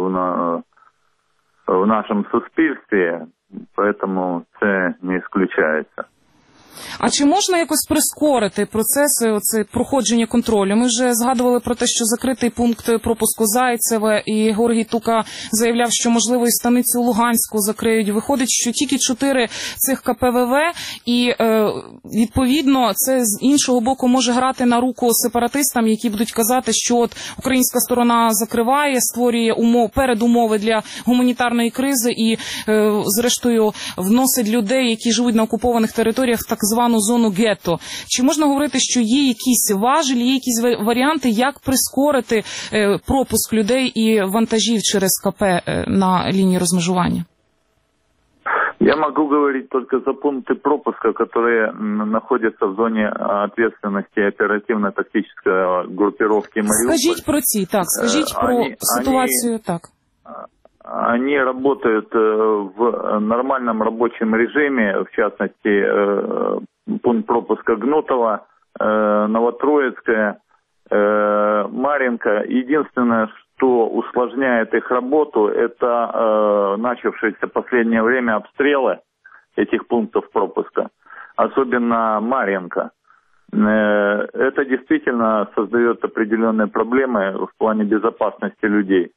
в нашому суспільстві, тому це не ісключається. А чи можна якось прискорити процеси проходження контролю? Ми вже згадували про те, що закритий пункт пропуску Зайцеве, і Георгій Тука заявляв, що, можливо, і станицю Луганську закриють. Виходить, що тільки 4 цих КПВВ, і, відповідно, це з іншого боку може грати на руку сепаратистам, які будуть казати, що от українська сторона закриває, створює передумови для гуманітарної кризи і, зрештою, вносить людей, які живуть на окупованих територіях, в так звану зону гетто. Чи можна говорити, що є якісь важелі, є якісь варіанти, як прискорити пропуск людей і вантажів через КП на лінії розмежування? Я могу говорить только за пункты пропуска, которые находятся в зоне ответственности оперативно-тактической группировки Мариуполь. Скажіть про ці, так, скажіть про ситуацію, так. Они работают в нормальном рабочем режиме, в частности, пункт пропуска Гнутова, Новотроицкая, Марьинка. Единственное, что усложняет их работу, это начавшиеся в последнее время обстрелы этих пунктов пропуска, особенно Марьинка. Это действительно создает определенные проблемы в плане безопасности людей.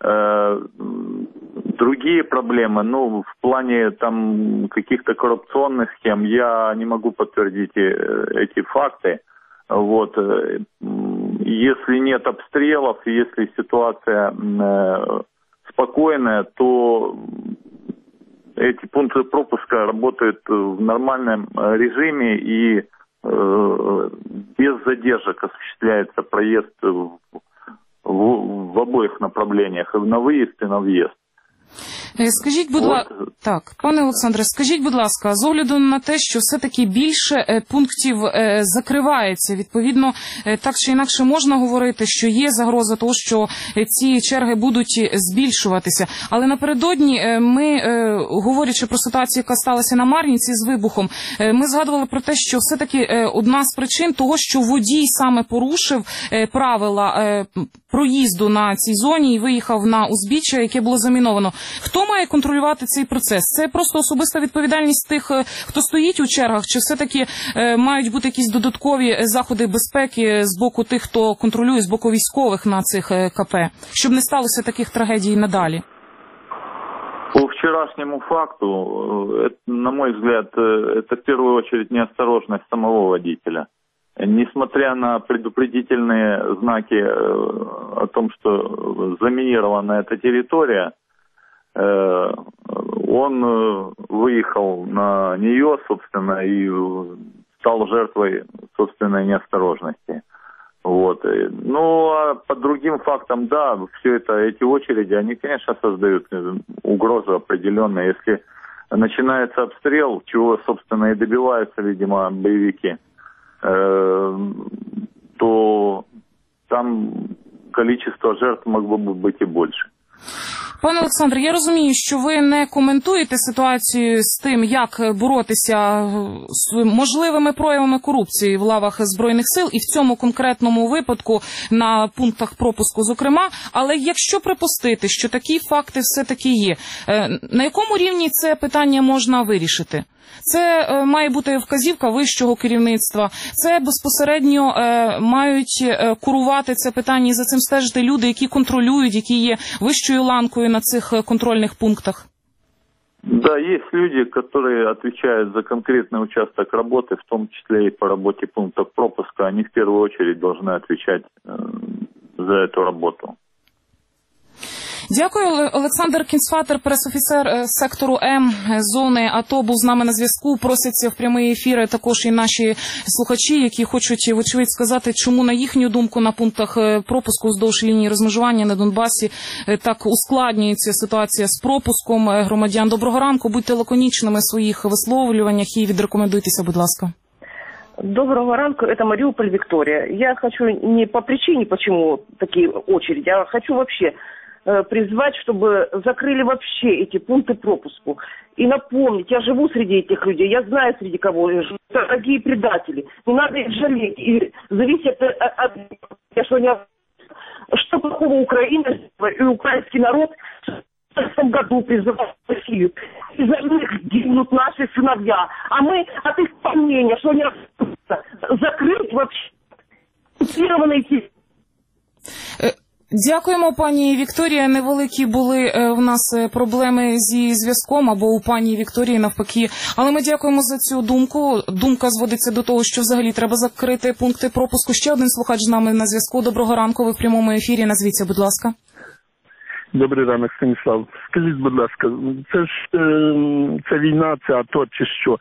Другие проблемы, в плане там каких-то коррупционных схем, я не могу подтвердить эти факты. Вот. Если нет обстрелов, если ситуация спокойная, то эти пункты пропуска работают в нормальном режиме и без задержек осуществляется проезд в обоих направлениях, и на выезд, и на въезд. Скажіть, будь ласка, так, пане Олександре, скажіть, будь ласка, з огляду на те, що все-таки більше пунктів закривається, відповідно, так чи інакше можна говорити, що є загроза того, що ці черги будуть збільшуватися. Але напередодні ми, говорячи про ситуацію, яка сталася на Мар'їнці з вибухом, ми згадували про те, що все-таки одна з причин того, що водій саме порушив правила проїзду на цій зоні і виїхав на узбіччя, яке було заміновано. Хто має контролювати цей процес? Це просто особиста відповідальність тих, хто стоїть у чергах, чи все-таки мають бути якісь додаткові заходи безпеки з боку тих, хто контролює, з боку військових на цих КП, щоб не сталося таких трагедій надалі? По вчерашнему факту, на мой взгляд, это в первую очередь неосторожность самого водителя. Несмотря на предупредительные знаки о том, что заминирована эта территория, он выехал на нее, собственно, и стал жертвой собственной неосторожности. Вот. Ну, а по другим фактам, да, все это, эти очереди, они, конечно, создают угрозу определенную. Если начинается обстрел, чего, собственно, и добиваются, видимо, боевики, то там количество жертв могло бы быть и больше. Пане Олександре, я розумію, що ви не коментуєте ситуацію з тим, як боротися з можливими проявами корупції в лавах Збройних сил і в цьому конкретному випадку на пунктах пропуску, зокрема. Але якщо припустити, що такі факти все-таки є, на якому рівні це питання можна вирішити? Це має бути вказівка вищого керівництва. Це безпосередньо мають курувати це питання і за цим стежити люди, які контролюють, які є вищою ланкою на цих контрольних пунктах. Да, есть люди, которые отвечают за конкретный участок работы, в том числе и по работе пунктов пропуска. Они в первую очередь должны отвечать за эту работу. Дякую. Олександр Кінцфатер, пресофіцер сектору М зони АТО, був з нами на зв'язку. Просяться в прямий ефір також і наші слухачі, які хочуть, вочевидь, сказати, чому, на їхню думку, на пунктах пропуску вздовж лінії розмежування на Донбасі так ускладнюється ситуація з пропуском громадян. Доброго ранку, будьте лаконічними в своїх висловлюваннях і відрекомендуйтеся, будь ласка. Доброго ранку, это Мариуполь, Виктория. Я хочу не по причине, почему такие очереди, а хочу вообще призвать, чтобы закрыли вообще эти пункты пропуску. И напомнить, я живу среди этих людей, я знаю, среди кого я живу. Дорогие предатели, не надо их жалеть. И зависит от что плохого Украина и украинский народ в этом году призывал Россию. Из-за них гибнут наши сыновья. А мы от их мнения, что они закрыть вообще оккупированные территории. Дякуємо, пані Вікторія. Невеликі були в нас проблеми зі зв'язком, або у пані Вікторії навпаки. Але ми дякуємо за цю думку. Думка зводиться до того, що взагалі треба закрити пункти пропуску. Ще один слухач з нами на зв'язку. Доброго ранку, ви в прямому ефірі. Назвіться, будь ласка. Добрий ранок, Станіслав. Скажіть, будь ласка, це війна, це АТО чи що?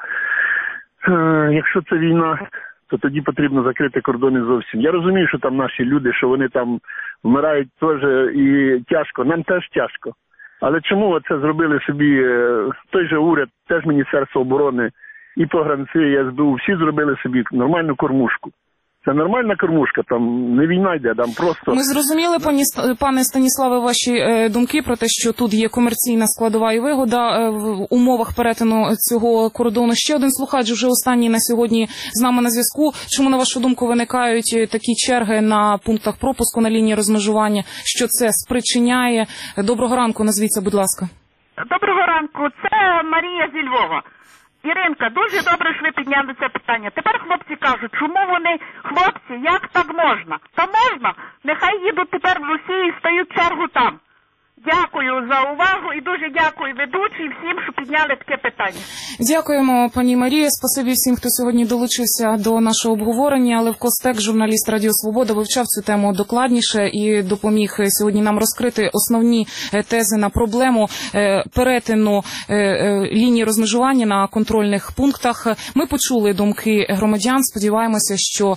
Якщо це війна, то тоді потрібно закрити кордони зовсім. Я розумію, що там наші люди, що вони там вмирають теж і тяжко. Нам теж тяжко. Але чому це зробили собі той же уряд, теж Міністерство оборони, і погранці, і СБУ, всі зробили собі нормальну кормушку. Це нормальна кормушка, там не війна йде, там просто... Ми зрозуміли, пане Станіславе, ваші думки про те, що тут є комерційна складова і вигода в умовах перетину цього кордону. Ще один слухач, вже останній на сьогодні з нами на зв'язку. Чому, на вашу думку, виникають такі черги на пунктах пропуску на лінії розмежування? Що це спричиняє? Доброго ранку, назвіться, будь ласка. Доброго ранку, це Марія зі Львова. Іринка, дуже добре, що ви підняли це питання. Тепер хлопці кажуть, чому вони, хлопці, як так можна? Та можна, нехай їдуть тепер в Росію і стають чергу там. Дякую за увагу і дуже дякую ведучій всім, що підняли таке питання. Дякуємо, пані Марія. Спасибі всім, хто сьогодні долучився до нашого обговорення. Левко Стек, журналіст Радіо Свобода, вивчав цю тему докладніше і допоміг сьогодні нам розкрити основні тези на проблему перетину лінії розмежування на контрольних пунктах. Ми почули думки громадян. Сподіваємося, що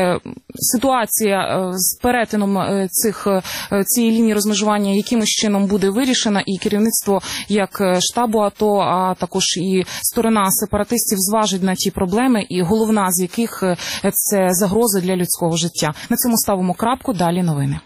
ситуація з перетином цієї лінії розмежування якимось чином буде вирішена, і керівництво як штабу АТО, а також і сторона сепаратистів зважить на ті проблеми, і головна з яких це загрози для людського життя. На цьому ставимо крапку, далі новини.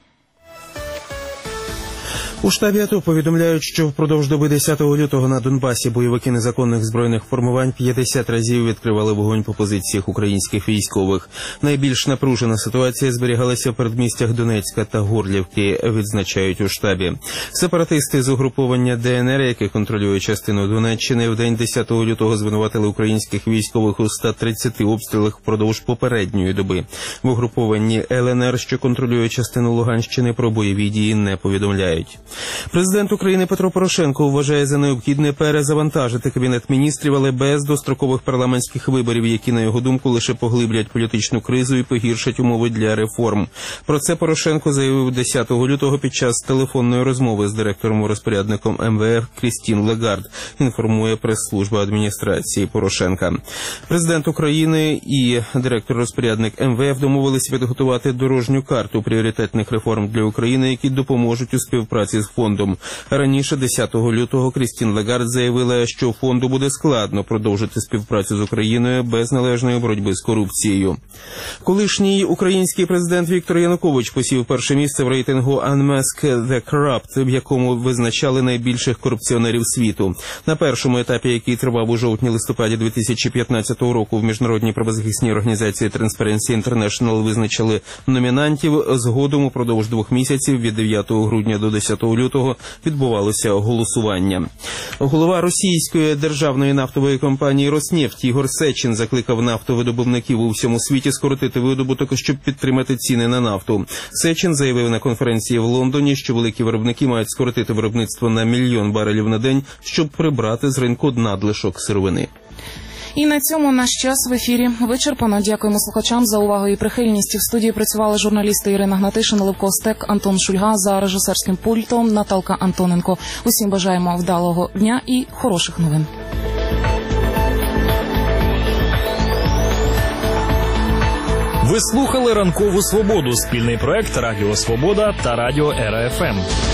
У штабі АТО повідомляють, що впродовж доби 10 лютого на Донбасі бойовики незаконних збройних формувань 50 разів відкривали вогонь по позиціях українських військових. Найбільш напружена ситуація зберігалася в передмістях Донецька та Горлівки, відзначають у штабі. Сепаратисти з угруповання ДНР, яке контролює частину Донеччини, в день 10 лютого звинуватили українських військових у 130 обстрілах впродовж попередньої доби. В угрупованні ЛНР, що контролює частину Луганщини, про бойові дії не повідомляють. Президент України Петро Порошенко вважає за необхідне перезавантажити Кабінет міністрів, але без дострокових парламентських виборів, які, на його думку, лише поглиблять політичну кризу і погіршать умови для реформ. Про це Порошенко заявив 10 лютого під час телефонної розмови з директором-розпорядником МВФ Крістін Лагард, інформує прес-служба адміністрації Порошенка. Президент України і директор-розпорядник МВФ домовилися підготувати дорожню карту пріоритетних реформ для України, які допоможуть у співпраці з фондом. Раніше, 10 лютого, Крістін Лагард заявила, що фонду буде складно продовжити співпрацю з Україною без належної боротьби з корупцією. Колишній український президент Віктор Янукович посів перше місце в рейтингу Unmask the Corrupt, в якому визначали найбільших корупціонерів світу. На першому етапі, який тривав у жовтні-листопаді 2015 року, в міжнародній правозахисній організації Transparency International визначили номінантів. Згодом упродовж 2 місяців, від 9 грудня до 10 лютого відбувалося голосування. Голова російської державної нафтової компанії «Роснефть» Ігор Сечин закликав нафтовидобувників у всьому світі скоротити видобуток, щоб підтримати ціни на нафту. Сечин заявив на конференції в Лондоні, що великі виробники мають скоротити виробництво на 1 мільйон барелів на день, щоб прибрати з ринку надлишок сировини. І на цьому наш час в ефірі вичерпано. Дякуємо слухачам за увагу і прихильність. В студії працювали журналісти Ірина Гнатишин, Левко Стек, Антон Шульга, за режисерським пультом Наталка Антоненко. Усім бажаємо вдалого дня і хороших новин. Ви слухали «Ранкову свободу» – спільний проект Радіо Свобода та Радіо РФМ.